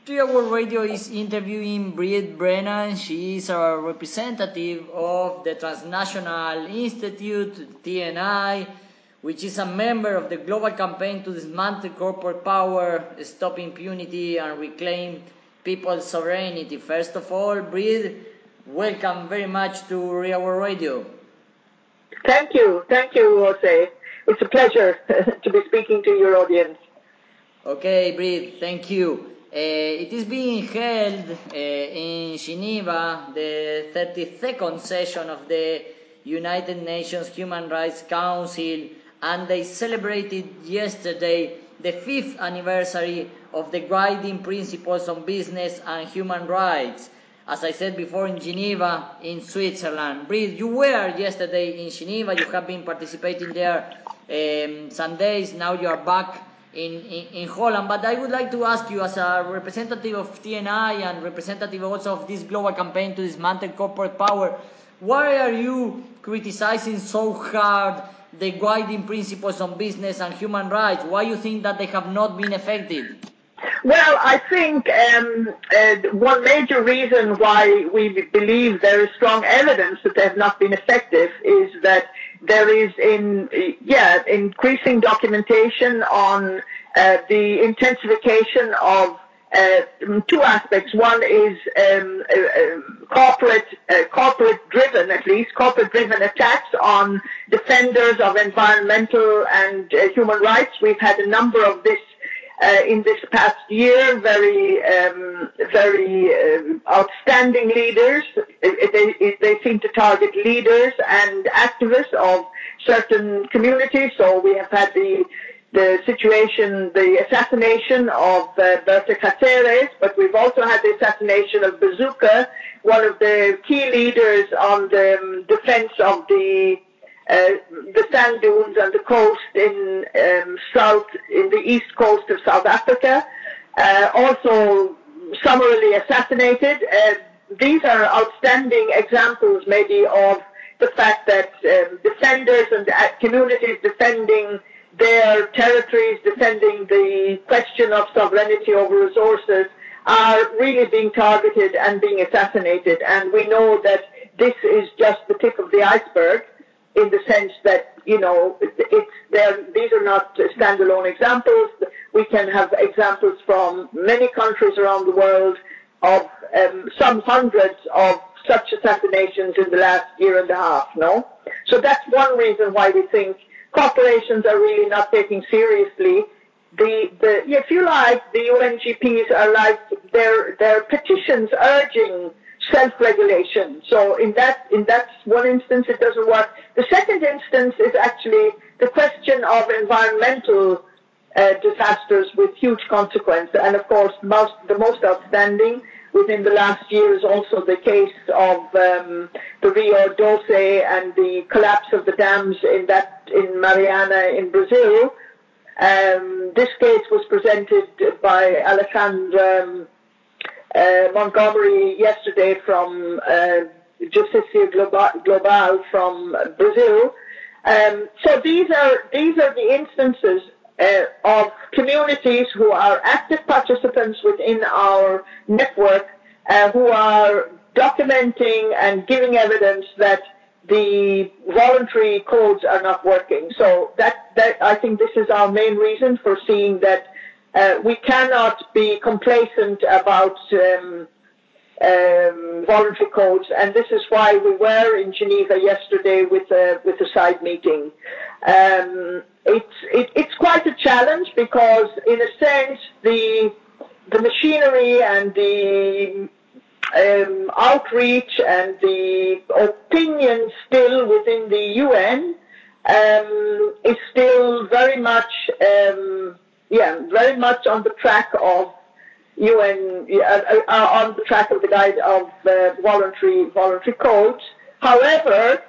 Today our radio is interviewing Brit Brennan. She is a representative of the Transnational Institute, TNI, which is a member of the global campaign to dismantle corporate power, stop impunity, and reclaim people's sovereignty. First of all, Brit, welcome very much to our radio. Thank you, Jose. It's a pleasure to be speaking to your audience. Okay, Brit, thank you. It is being held in Geneva, the 32nd session of the United Nations Human Rights Council, and they celebrated yesterday the 5th anniversary of the Guiding Principles on Business and Human Rights. As I said before, in Geneva, in Switzerland. Brit, you were yesterday in Geneva, you have been participating there some days, now you are back in Holland, but I would like to ask you, as a representative of TNI and representative also of this global campaign to dismantle corporate power, why are you criticizing so hard the guiding principles on business and human rights? Why you think that they have not been effective? Well, I think one major reason why we believe there is strong evidence that they have not been effective is that there is increasing documentation on the intensification of two aspects. One is corporate-driven attacks on defenders of environmental and human rights. We've had a number of this in this past year, very outstanding leaders. They seem to target leaders and activists of certain communities. So we have had the assassination of Berta Cáceres, but we've also had the assassination of Bazooka, one of the key leaders on the defense of the sand dunes and the coast in the east coast of South Africa, also summarily assassinated. These are outstanding examples, maybe, of the fact that defenders and communities defending their territories, defending the question of sovereignty over resources, are really being targeted and being assassinated. And we know that this is just the tip of the iceberg, in the sense that, these are not standalone examples. We can have examples from many countries around the world of some hundreds of such assassinations in the last year and a half, no? So that's one reason why we think corporations are really not taking seriously if you like, the UNGPs are like their petitions urging self-regulation. So in that one instance, it doesn't work. The second instance is actually the question of environmental disasters with huge consequence. And of course, the most outstanding within the last year is also the case of the Rio Doce and the collapse of the dams in Mariana in Brazil. This case was presented by Alexandra Montgomery yesterday from Justicia Global from Brazil. So these are the instances of communities who are active participants within our network, who are documenting and giving evidence that the voluntary codes are not working. So that I think this is our main reason for seeing that we cannot be complacent about voluntary codes, and this is why we were in Geneva yesterday with a side meeting. It's quite a challenge because, in a sense, the machinery and the outreach and the opinion still within the UN is still very much on the track of UN, on the track of the guide of voluntary codes. However,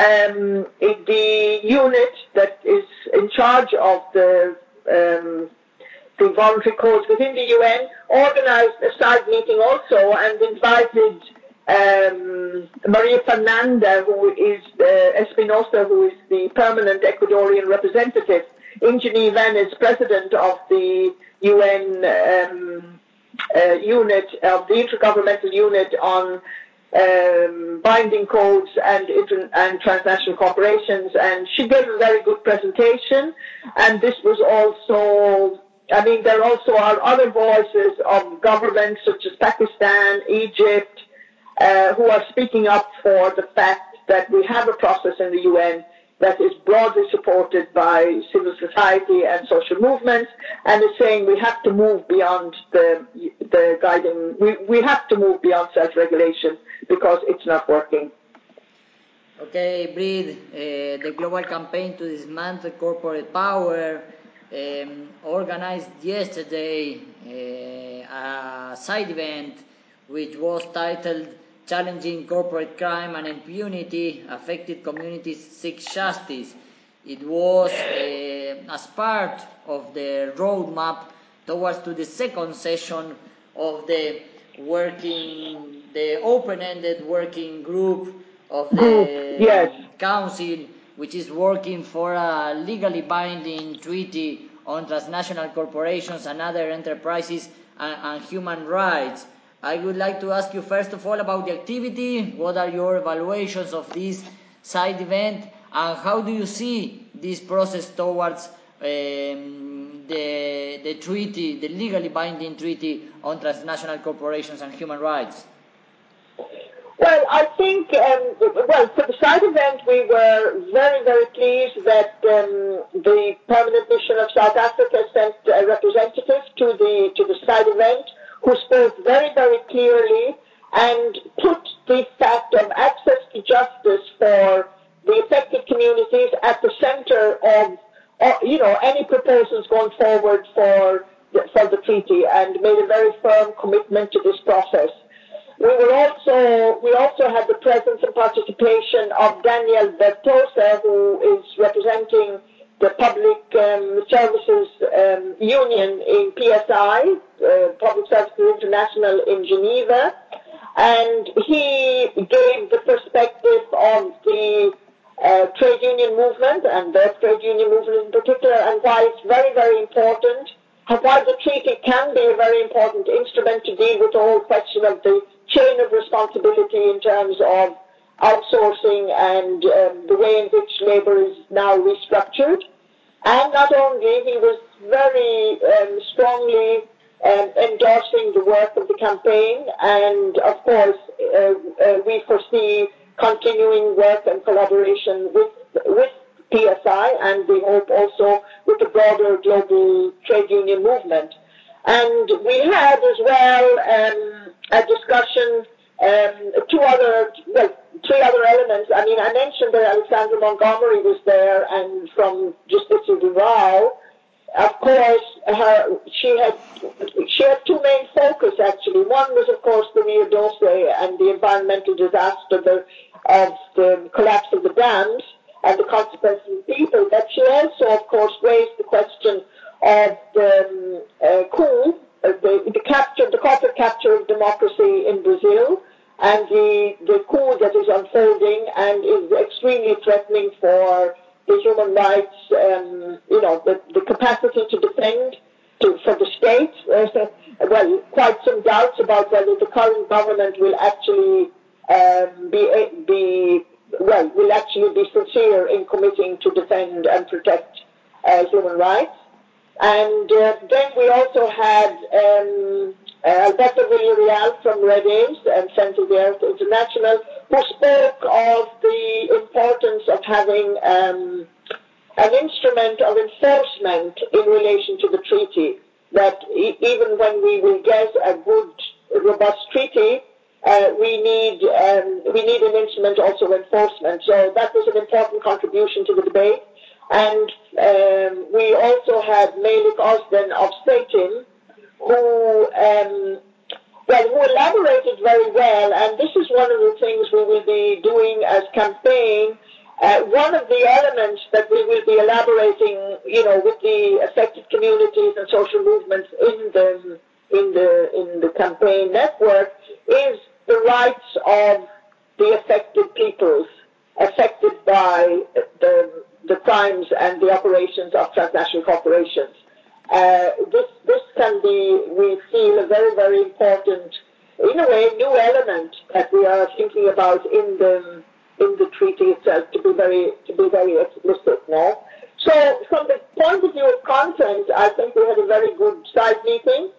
the unit that is in charge of the voluntary codes within the UN organized a side meeting also and invited Maria Fernanda, who is Espinosa, who is the permanent Ecuadorian representative in Geneva and is president of the UN unit, of the Intergovernmental Unit on binding codes and transnational corporations, and she gave a very good presentation. And this was also, I mean, there also are other voices of governments such as Pakistan, Egypt, who are speaking up for the fact that we have a process in the UN that is broadly supported by civil society and social movements, and is saying we have to move beyond the guiding, we have to move beyond self-regulation because it's not working. Okay, Brid, the global campaign to dismantle corporate power organized yesterday a side event which was titled Challenging Corporate Crime and Impunity, Affected Communities Seek Justice. It was as part of the roadmap towards to the second session of the open-ended working group of the Council, which is working for a legally binding treaty on transnational corporations and other enterprises and human rights. I would like to ask you first of all about the activity. What are your evaluations of this side event, and how do you see this process towards the treaty, the legally binding treaty on transnational corporations and human rights? Well, I think, for the side event, we were very, very pleased that the Permanent Mission of South Africa sent a representative to the side event, who spoke very, very clearly and put the fact of access to justice for the affected communities at the center of, any proposals going forward for the treaty, and made a very firm commitment to this process. We also had the presence and participation of Daniel Bertosa, who is representing the Public Services Union in PSI, Public Services International in Geneva, and he gave the perspective of the trade union movement, and the trade union movement in particular, and why it's very, very important, and why the treaty can be a very important instrument to deal with the whole question of the chain of responsibility in terms of outsourcing and the way in which labor is now restructured. And not only, he was very strongly endorsing the work of the campaign, and of course we foresee continuing work and collaboration with PSI, and we hope also with the broader global trade union movement. And we had as well a discussion, three other elements. I mean, I mentioned that Alexandra Montgomery was there, and from Justicia Duval. Of course, she had two main focus actually. One was, of course, the Rio Doce and the environmental disaster of the collapse of the dams and the consequences of the people. But she also, of course, raised the question of the coup, the corporate capture of democracy in Brazil, and the coup that is unfolding and is extremely threatening for the human rights, the capacity to defend for the state. Quite some doubts about whether the current government will actually be sincere in committing to defend and protect human rights. And then we also had Alberto Villarreal from Red A's and Centre of the Earth International, who spoke of the importance of having an instrument of enforcement in relation to the treaty, that even when we will get a good, robust treaty, we need an instrument also of enforcement. So that was an important contribution to the debate. And we also had Melik Ozden of SATIM, who elaborated very well, and this is one of the things we will be doing as campaign. One of the elements that we will be elaborating, with the affected communities and social movements in the campaign network, is the rights of the affected peoples affected by the crimes and the operations of transnational corporations. This can be, we feel, a very, very important, in a way, new element that we are thinking about in the treaty itself, to be very explicit now. So from the point of view of content, I think we had a very good side meeting.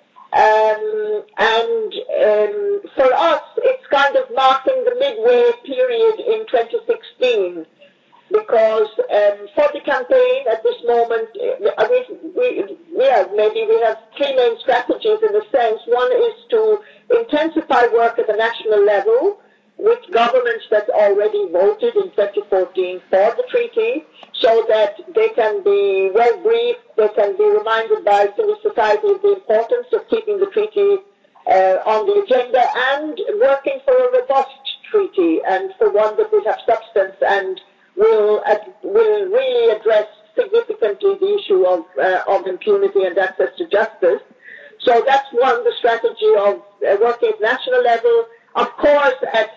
For us, it's kind of marking the midway period in 2016, because for the campaign at this moment, maybe we have three main strategies in a sense. One is to intensify work at the national level with governments that already voted in 2014 for the treaty, so that they can be well briefed, they can be reminded by civil society of the importance of keeping the treaty on the agenda and working for a robust treaty and for one that will have substance and will really address significantly the issue of impunity and access to justice. So that's one, the strategy of working at national level. Of course, at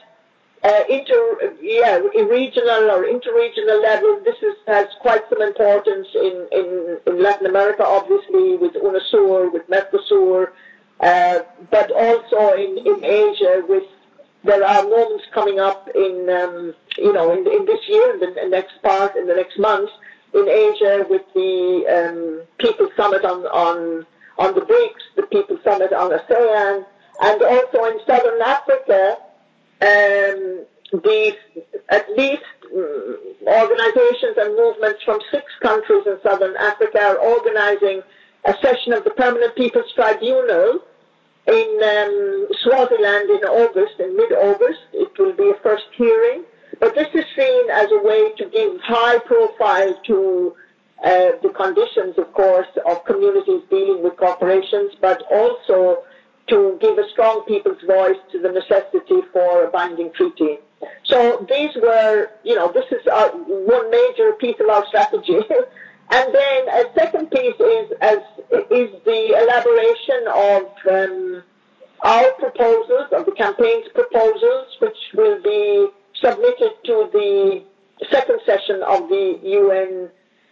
regional or interregional level, this has quite some importance in Latin America, obviously, with UNASUR, with Mercosur, but also in Asia, there are moments coming up in this year, in the next months, in Asia with the People's Summit on the BRICS, the People's Summit on ASEAN, and also in Southern Africa. At least organizations and movements from 6 countries in Southern Africa are organizing a session of the Permanent People's Tribunal in Swaziland in mid-August. It will be a first hearing. But this is seen as a way to give high profile to the conditions, of course, of communities dealing with corporations, but also to give a strong people's voice to the necessity for a binding treaty. So these were, this is one major piece of our strategy. And then a second piece is the elaboration of our proposals, of the campaign's proposals, which will be submitted to the second session of the UN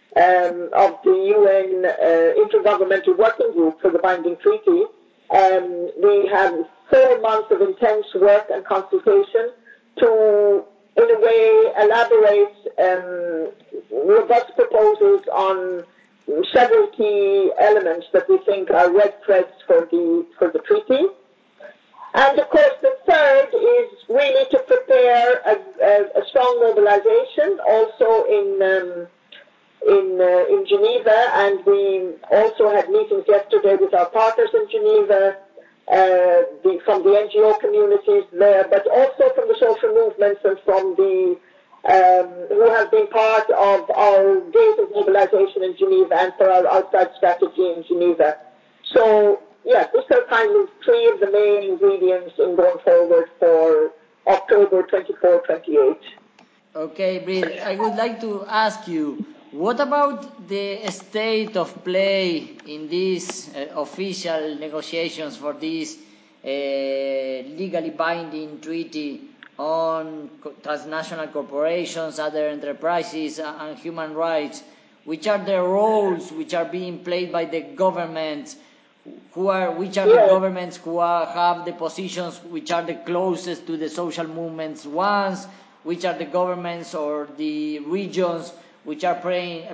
Intergovernmental Working Group for the Binding Treaty. We have 4 months of intense work and consultation to, in a way, elaborate robust proposals on several key elements that we think are red threads for the treaty. And of course, the third is really to prepare a strong mobilization, also in Geneva, and we also had meetings yesterday with our partners in Geneva, from the NGO communities there, but also from the social movements and from the who have been part of our days of mobilization in Geneva and for our outside strategy in Geneva. So, yeah, these are kind of 3 of the main ingredients in going forward for October 24-28. Okay, Brit, I would like to ask you, what about the state of play in these official negotiations for this legally binding treaty on transnational corporations, other enterprises, and human rights? Which are the roles which are being played by the governments? Which are the governments who have the positions which are the closest to the social movements ones? Which are the governments or the regions which are playing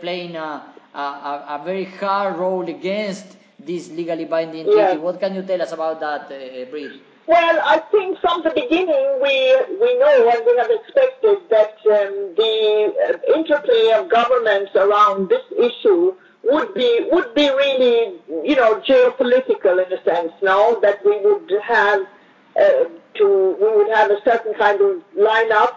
a very hard role against this legally binding treaty? What can you tell us about that, Brit? Well, I think from the beginning we know and we have expected that the interplay of governments around this issue would be really, geopolitical in a sense. Now that we would have a certain kind of lineup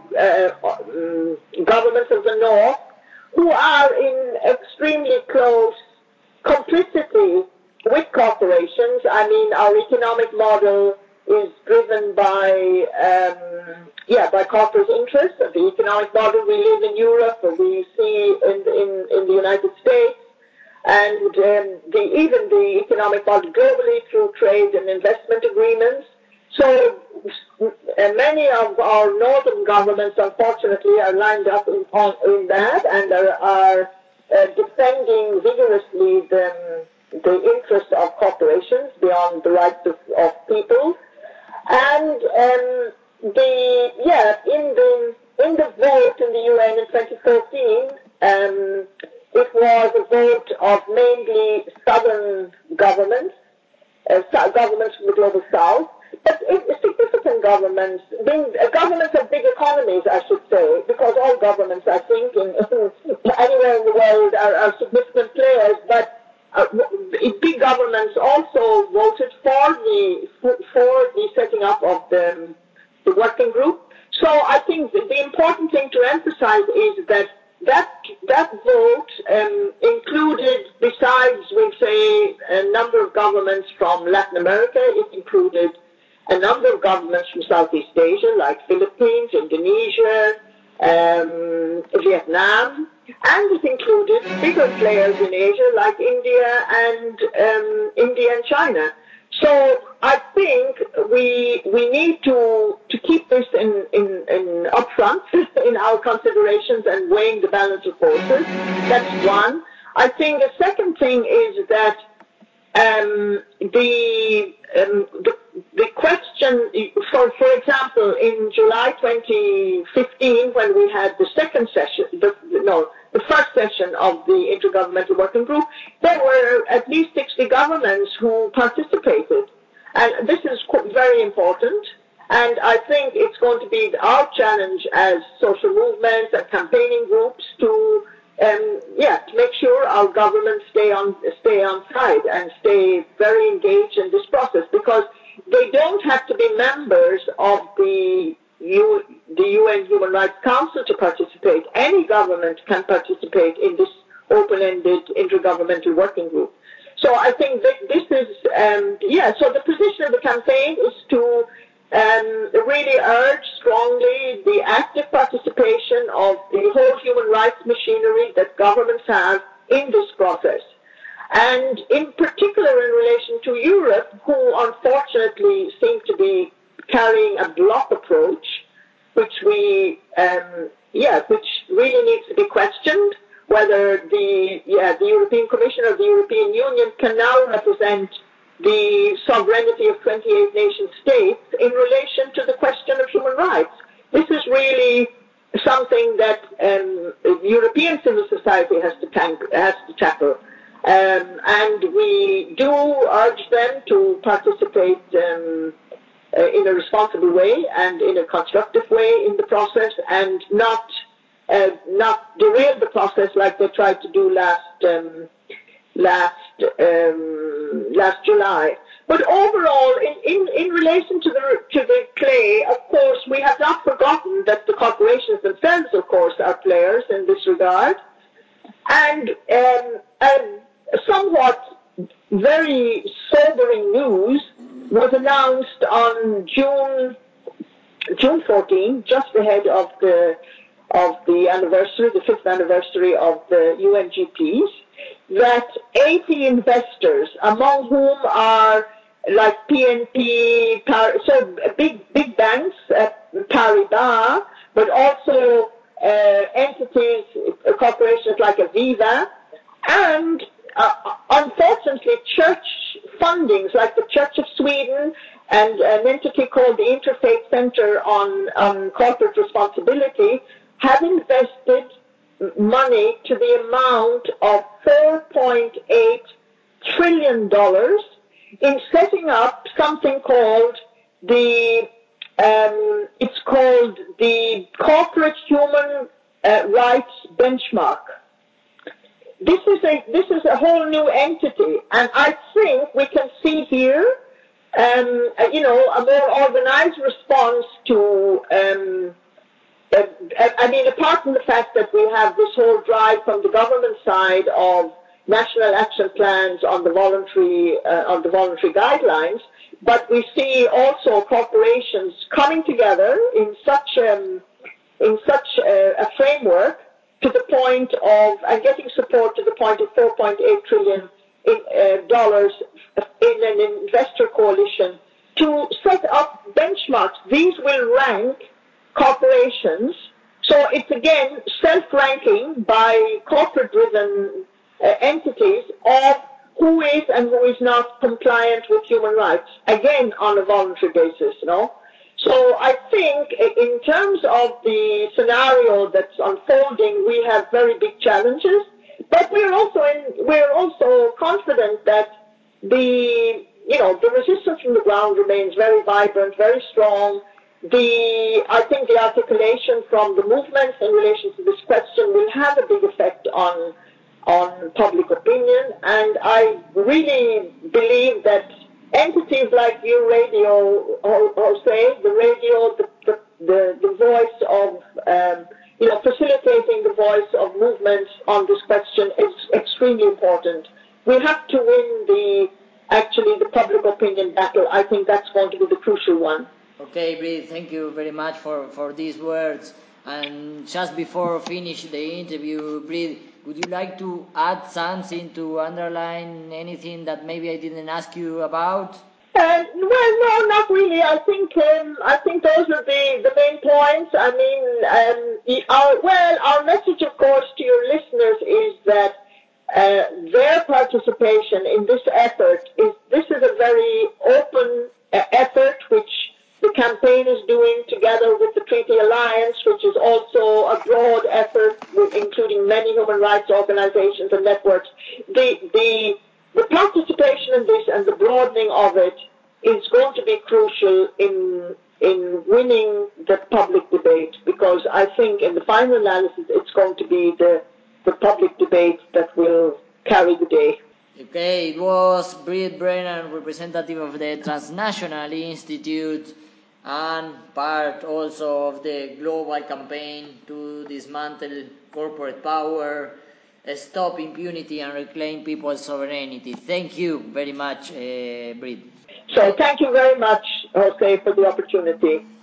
of governments of the North who are in extremely close complicity with corporations. I mean, our economic model is driven by corporate interests. The economic model we live in Europe, or we see in the United States, and even the economic model globally through trade and investment agreements. So many of our northern governments, unfortunately, are lined up in that and are defending vigorously the interest of corporations beyond the rights of people. And in the vote in the UN in 2014, it was a vote of mainly southern governments, governments from the global south, but significant governments, governments of big economies, I should say, because all governments, I think, anywhere in the world are significant players, but big governments also voted for the setting up of the working group. So I think the important thing to emphasize is that vote included, besides, we'll say, a number of governments from Latin America, it included a number of governments from Southeast Asia, like Philippines, Indonesia, Vietnam, and it included bigger players in Asia, like India and China. So I think we need to keep this in upfront in our considerations and weighing the balance of forces. That's one. I think a second thing is that the question, for example, in July 2015, when we had the second session, the first session of the Intergovernmental Working Group, there were at least 60 governments who participated. And this is very important. And I think it's going to be our challenge as social movements and campaigning groups to make sure our governments stay on side and stay very engaged in this process, because they don't have to be members of the UN Human Rights Council to participate. Any government can participate in this open-ended intergovernmental working group. So I think that this is, so the position of the campaign is to really urge strongly the active participation of the whole human rights machinery that governments have in this process. And in particular in relation to Europe, who unfortunately seem to be carrying a block approach, which really needs to be questioned, whether the European Commission or the European Union can now represent the sovereignty of 28 nation states in relation to the question of human rights. This is really something that European civil society has to tackle. And we do urge them to participate in a responsible way and in a constructive way in the process, and not derail the process like they tried to do last July. But overall, in relation to the clay, of course, we have not forgotten that the corporations themselves, of course, are players in this regard. And somewhat very sobering news was announced on June 14, just ahead of the anniversary, the 5th anniversary of the UNGPs, that 80 investors, among whom are like PNP, so big banks, Paribas, but also entities, corporations like Aviva, and unfortunately church fundings like the Church of Sweden and an entity called the Interfaith Center on Corporate Responsibility, have invested money to the amount of $4.8 trillion in setting up something called the Corporate Human Rights Benchmark. This is a whole new entity, and I think we can see here, a more organized response to. Apart from the fact that we have this whole drive from the government side of national action plans on the voluntary guidelines, but we see also corporations coming together in such a framework to the point of and getting support to the point of $4.8 trillion dollars in an investor coalition to set up benchmarks. These will rank corporations So it's again self-ranking by corporate-driven entities of who is and who is not compliant with human rights, again on a voluntary basis, So I think in terms of the scenario that's unfolding, we have very big challenges, but we're also confident that the resistance from the ground remains very vibrant, very strong. I think the articulation from the movements in relation to this question will have a big effect on public opinion, and I really believe that entities like your radio, Jose, the radio, the voice of, facilitating the voice of movements on this question is extremely important. We have to win the public opinion battle. I think that's going to be the crucial one. Okay, Brit, thank you very much for these words. And just before we finish the interview, Brit, would you like to add something to underline anything that maybe I didn't ask you about? Well, no, not really. I think those are the main points. I mean, our message, of course, to your listeners is that their participation in this effort is a very open effort, which the campaign is doing together with the Treaty Alliance, which is also a broad effort including many human rights organizations and networks. The participation in this and the broadening of it is going to be crucial in winning the public debate, because I think in the final analysis it's going to be the public debate that will carry the day. Okay, it was Brit Brennan, representative of the Transnational Institute and part also of the global campaign to dismantle corporate power, stop impunity and reclaim people's sovereignty. Thank you very much, Brit. So thank you very much, Jose, for the opportunity.